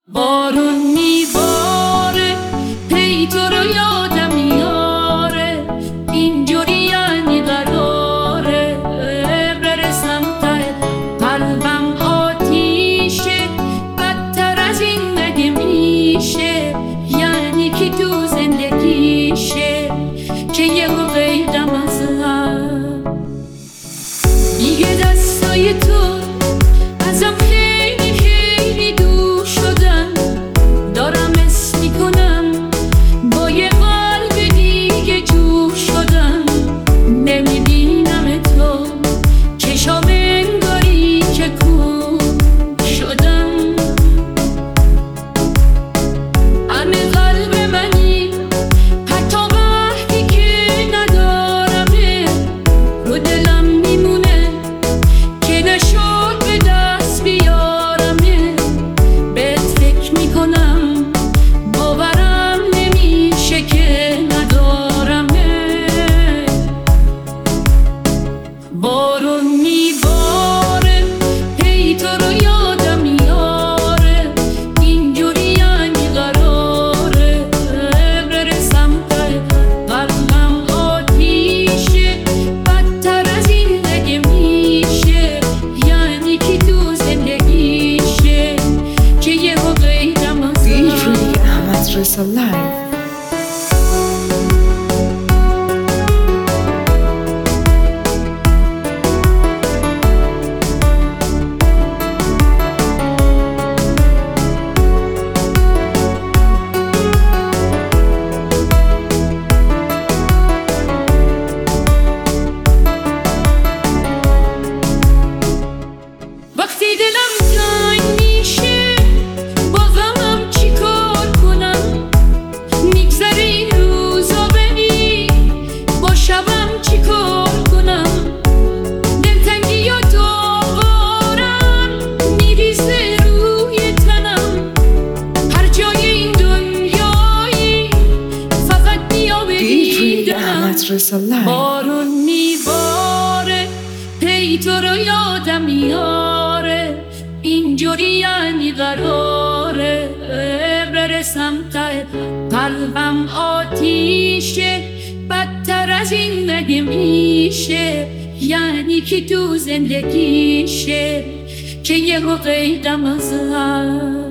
بارون میباره، پی تو رو یادم میاره. اینجوری یعنی قراره برسم ته قلبم آتیشه. بدتر از این مگه میشه؟ یعنی که تو زندگیشه که یهو غیرم از هم. دیگه دستای تو ازم خیلی خیلی دور شدن. دارم حس میکنم با یه قلب دیگه جور شدم. نمیبینم تو چشام انگاری که کور شدم. همه قلب منی حتی وقتی که ندارمه. رو دلم میمونه که نشد به دست بیارمه. بهت فکر میکنم باورم نمیشه که ندارمه. بارون میباره، هی تو رو یادم میاره. اینجوری یعنی قراره برسم ته قلبم آتیشه. بدتر از این مگه میشه؟ یعنی که تو زندگیشه که یهو غیرم از DJ Ahmad Reza Live. وقتی دلم تنگ میشه با غمم چی کار کنم؟ میگذره این روزا ببین با شبم چی کار کنم؟ دلتنگی و دوبارم میریزه روی تنم. هر جای این دنیایی فقط بیا DJ ببینم. Ahmad Reza Live. بارون میباره، پی تو رو یادم میاره. اینجوری یعنی قراره برسم ته قلبم آتیشه. بدتر از این مگه میشه؟ یعنی که تو زندگیشه که یهو غیرم از هم.